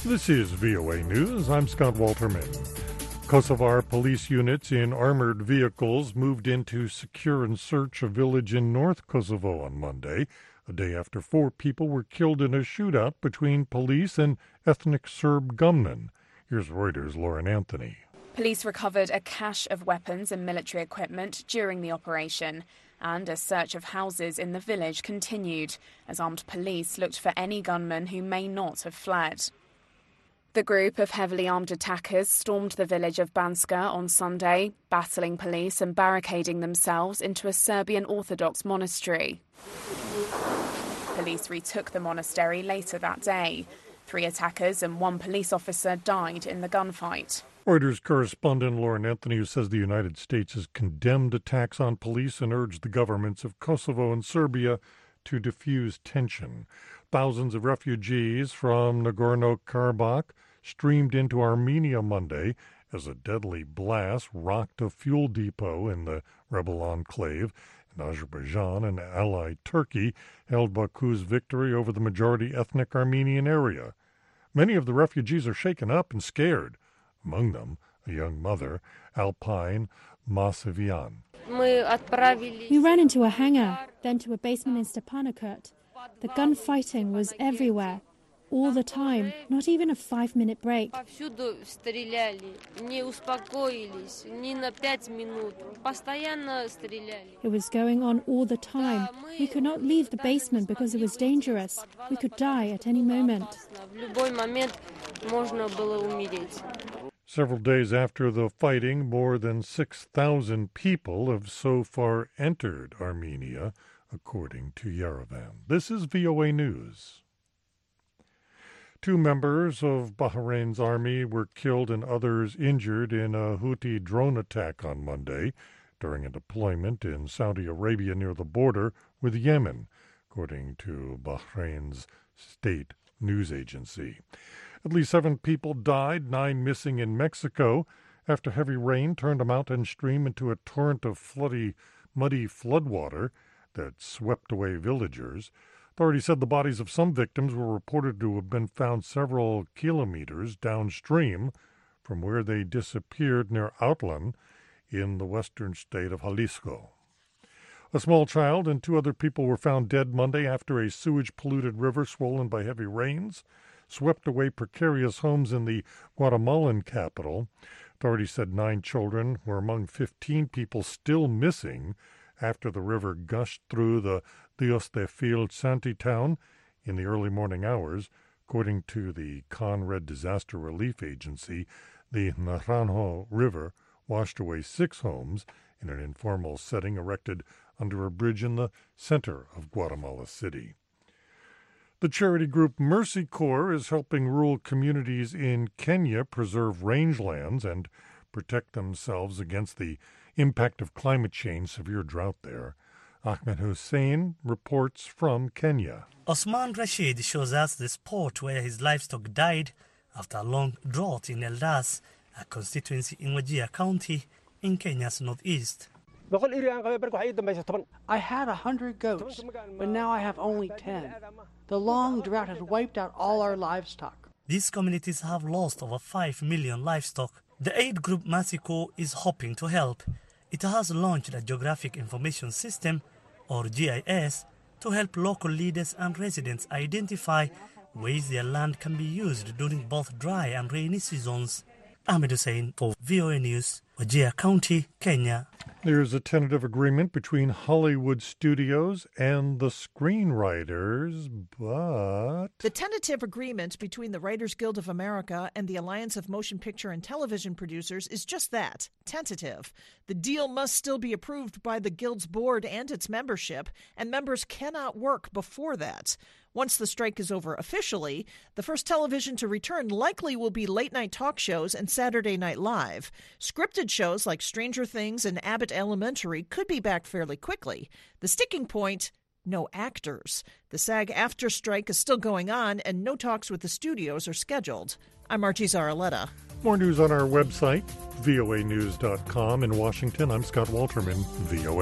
This is VOA News. I'm Scott Walterman. Kosovar police units in armored vehicles moved in to secure and search a village in North Kosovo on Monday, a day after 4 people were killed in a shootout between police and ethnic Serb gunmen. Here's Reuters' Lauren Anthony. Police recovered a cache of weapons and military equipment during the operation, and a search of houses in the village continued as armed police looked for any gunmen who may not have fled. The group of heavily armed attackers stormed the village of Banska on Sunday, battling police and barricading themselves into a Serbian Orthodox monastery. Police retook the monastery later that day. 3 attackers and 1 police officer died in the gunfight. Reuters correspondent Lauren Anthony, who says the United States has condemned attacks on police and urged the governments of Kosovo and Serbia to diffuse tension. Thousands of refugees from Nagorno-Karabakh streamed into Armenia Monday as a deadly blast rocked a fuel depot in the rebel enclave. In Azerbaijan and allied Turkey held Baku's victory over the majority ethnic Armenian area. Many of the refugees are shaken up and scared. Among them, a young mother, Alpine Masavian. We ran into a hangar, then to a basement in Stepanakert. The gunfighting was everywhere, all the time, not even a 5-minute break. It was going on all the time. We could not leave the basement because it was dangerous. We could die at any moment. Several days after the fighting, more than 6,000 people have so far entered Armenia, according to Yerevan. This is VOA News. 2 members of Bahrain's army were killed and others injured in a Houthi drone attack on Monday during a deployment in Saudi Arabia near the border with Yemen, according to Bahrain's state news agency. At least 7 people died, 9 missing in Mexico, after heavy rain turned a mountain stream into a torrent of muddy floodwater that swept away villagers. Authorities said the bodies of some victims were reported to have been found several kilometers downstream from where they disappeared near Outlan in the western state of Jalisco. A small child and 2 other people were found dead Monday after a sewage-polluted river swollen by heavy rains swept away precarious homes in the Guatemalan capital. Authorities said 9 children were among 15 people still missing after the river gushed through the Dios de Fil Santi town in the early morning hours. According to the Conred Disaster Relief Agency, the Naranjo River washed away 6 homes in an informal setting erected under a bridge in the center of Guatemala City. The charity group Mercy Corps is helping rural communities in Kenya preserve rangelands and protect themselves against the impact of climate change, severe drought there. Ahmed Hussein reports from Kenya. Osman Rashid shows us the spot where his livestock died after a long drought in Eldas, a constituency in Wajir County in Kenya's northeast. I had 100 goats, but now I have only 10. The long drought has wiped out all our livestock. These communities have lost over 5 million livestock. The aid group Mercy Corps is hoping to help. It has launched a Geographic Information System, or GIS, to help local leaders and residents identify ways their land can be used during both dry and rainy seasons. Ahmed Hussein for VOA News, Wajir County, Kenya. There's a tentative agreement between Hollywood studios and the screenwriters, but... The tentative agreement between the Writers Guild of America and the Alliance of Motion Picture and Television Producers is just that, tentative. The deal must still be approved by the Guild's board and its membership, and members cannot work before that. Once the strike is over officially, the first television to return likely will be late-night talk shows and Saturday Night Live. Scripted shows like Stranger Things and Abbott Elementary could be back fairly quickly. The sticking point, no actors. The SAG-AFTRA strike is still going on, and no talks with the studios are scheduled. I'm Archie Zaraletta. More news on our website, voanews.com. In Washington, I'm Scott Walterman, VOA.